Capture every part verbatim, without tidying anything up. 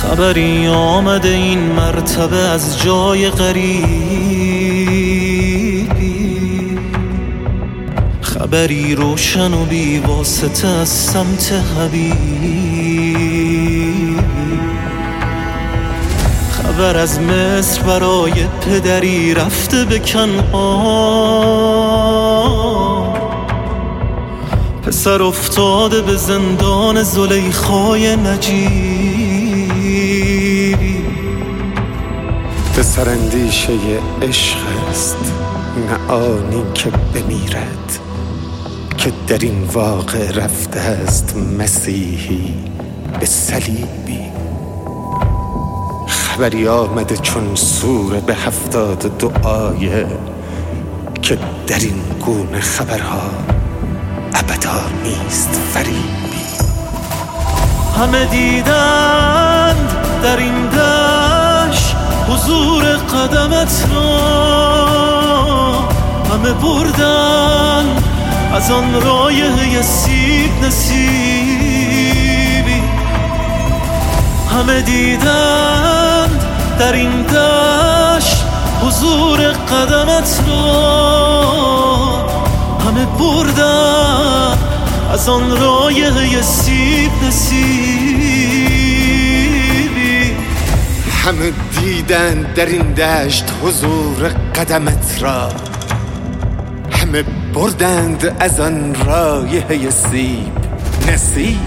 خبری آمده این مرتبه از جای غریبی، خبری روشن و بی واسطه از سمت حبیبی، خبر از مصر برای پدری رفته به کنعان، پسر افتاده به زندان زلیخای نجیبی. پسر اندیشه عشق است نه آنی که بمیرد، که در این واقع رفته است مسیحی به صلیبی. خبری آمده چون سوره به هفتاد دو آیه، که در این گونه خبرها ابدا نیست فریبی. همه دیدند در این دشت حضور قدمت را، همه بردن از آن رایحه سیب نصیبی. همه دیدند در این دشت حضور قدمت را، همه بردن از آن رایحه سیب نصیبی. همه دیدند در این دشت حضور قدمت را، همه بردند از آن رایحه سیب نصیبی.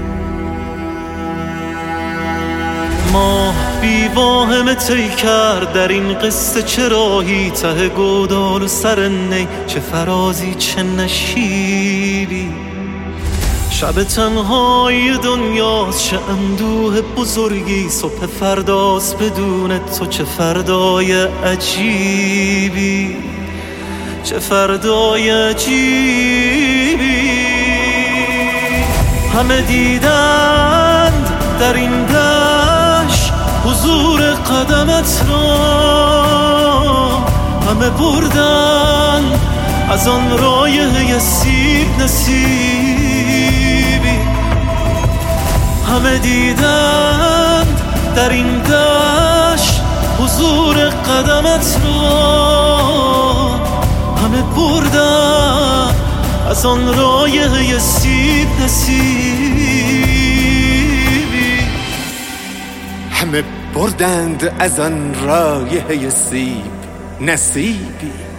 ماه بی واهمه طی کرد در این قصه، چه راهی ته گودال و سر نی، چه فرازی چه نشیبی. شب تنهای دنیاست چه اندوه بزرگی، صبح فرداست بدون تو چه فردای عجیبی، چه فردای عجیبی. همه دیدند در این دشت حضور قدمت را، همه بردن از آن رایحه سیب نصیبی. همه دیدند در این دشت حضور قدمت را، همه بردن از آن رایحه سیب نصیبی. همه بردند از آن رایحه سیب نصیبی.